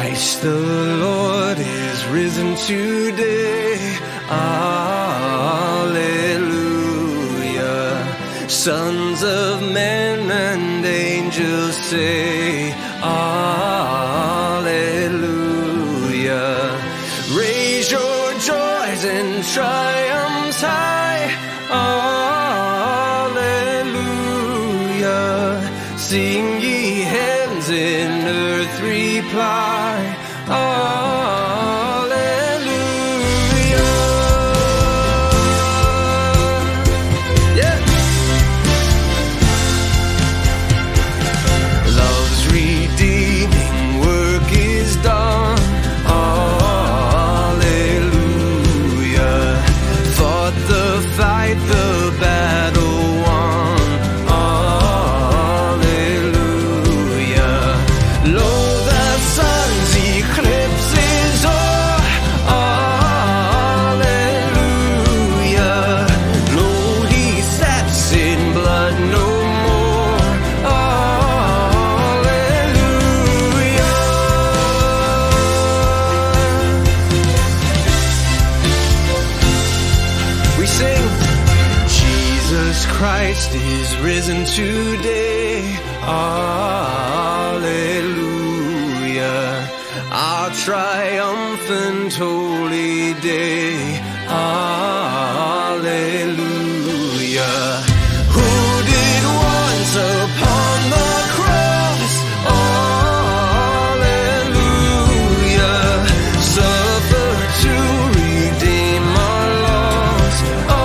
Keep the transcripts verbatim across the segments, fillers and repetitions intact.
Christ the Lord is risen today. Alleluia. Sons of men and angels say, Alleluia. Raise your joys and triumphs high. Alleluia. Sing ye heavens in earth reply. Alleluia. Yeah. Love's redeeming work is done. Alleluia. Fought the fight, the battle won. Christ is risen today. Alleluia. Our triumphant holy day. Alleluia. Who did once upon the cross, alleluia, suffer to redeem our loss.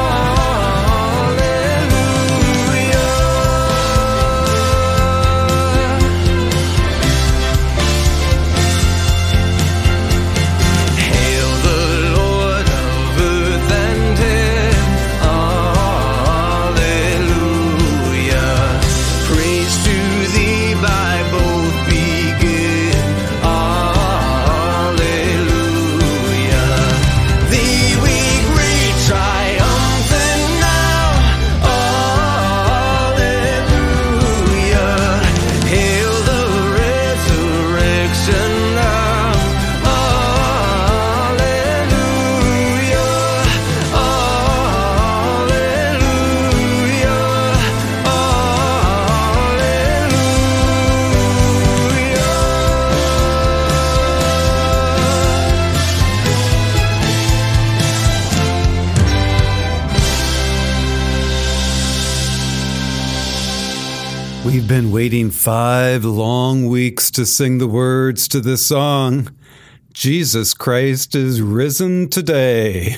We've been waiting five long weeks to sing the words to this song. Jesus Christ is risen today.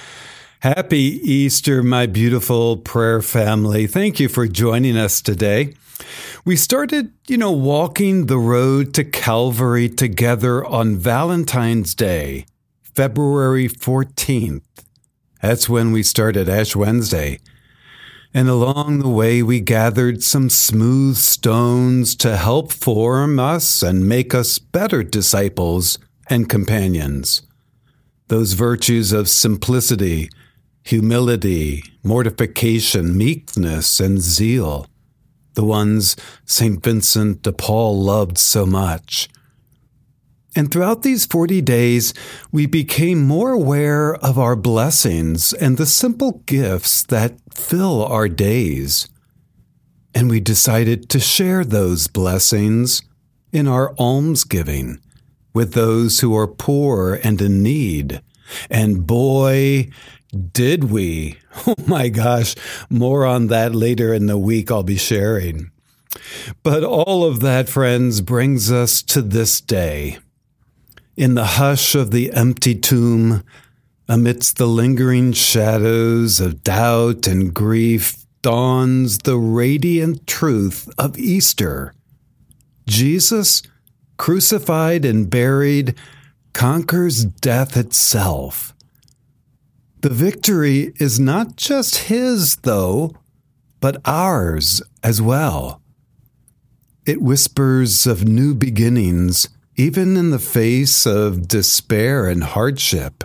Happy Easter, my beautiful prayer family. Thank you for joining us today. We started, you know, walking the road to Calvary together on Valentine's Day, February fourteenth. That's when we started Ash Wednesday. And along the way, we gathered some smooth stones to help form us and make us better disciples and companions. Those virtues of simplicity, humility, mortification, meekness, and zeal, the ones Saint Vincent de Paul loved so much. And throughout these forty days, we became more aware of our blessings and the simple gifts that fill our days. And we decided to share those blessings in our almsgiving with those who are poor and in need. And boy, did we. Oh my gosh, more on that later in the week I'll be sharing. But all of that, friends, brings us to this day. In the hush of the empty tomb, amidst the lingering shadows of doubt and grief, dawns the radiant truth of Easter. Jesus, crucified and buried, conquers death itself. The victory is not just his, though, but ours as well. It whispers of new beginnings, even in the face of despair and hardship.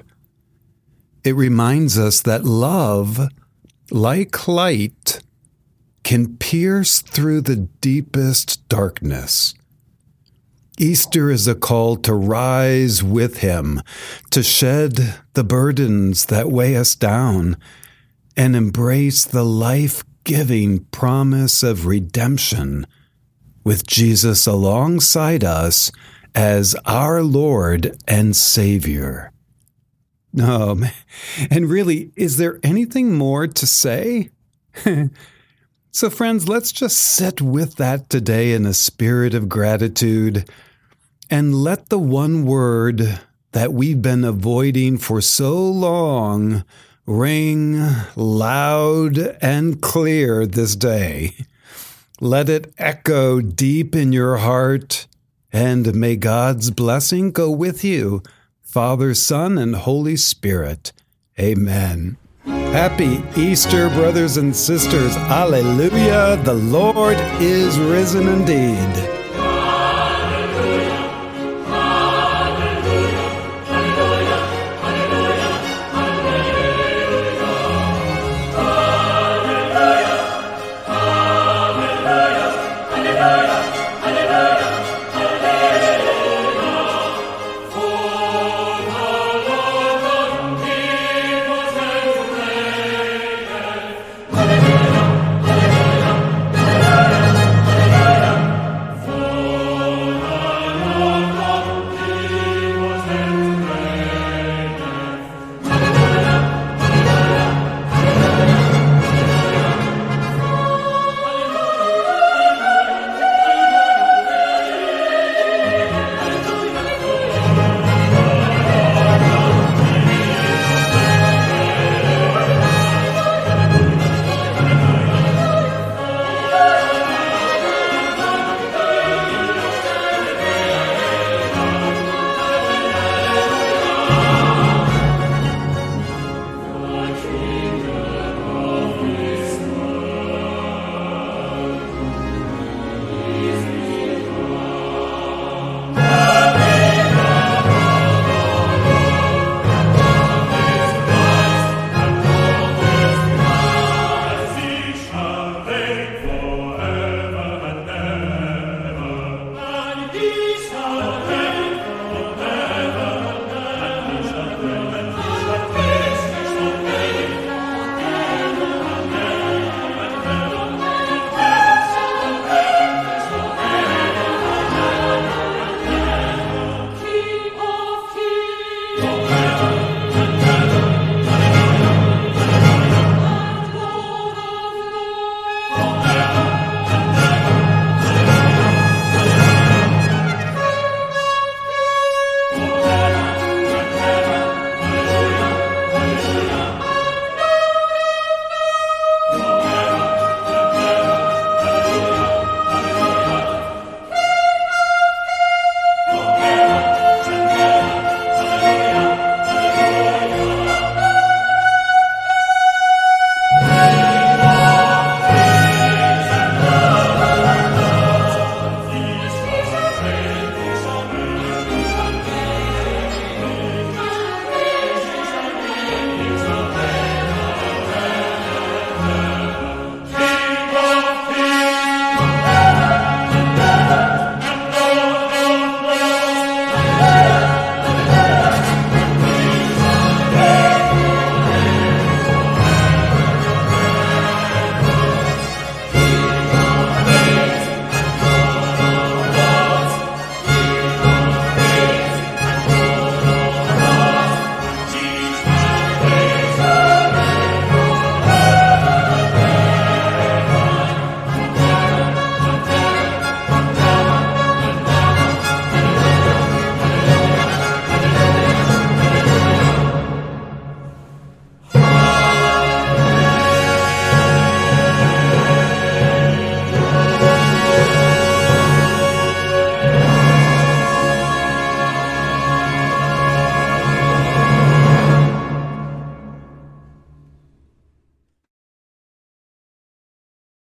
It reminds us that love, like light, can pierce through the deepest darkness. Easter is a call to rise with him, to shed the burdens that weigh us down, and embrace the life-giving promise of redemption with Jesus alongside us as our Lord and Savior. Oh, man. And really, is there anything more to say? So friends, let's just sit with that today in a spirit of gratitude and let the one word that we've been avoiding for so long ring loud and clear this day. Let it echo deep in your heart, and may God's blessing go with you, Father, Son, and Holy Spirit. Amen. Happy Easter, brothers and sisters. Alleluia. The Lord is risen indeed.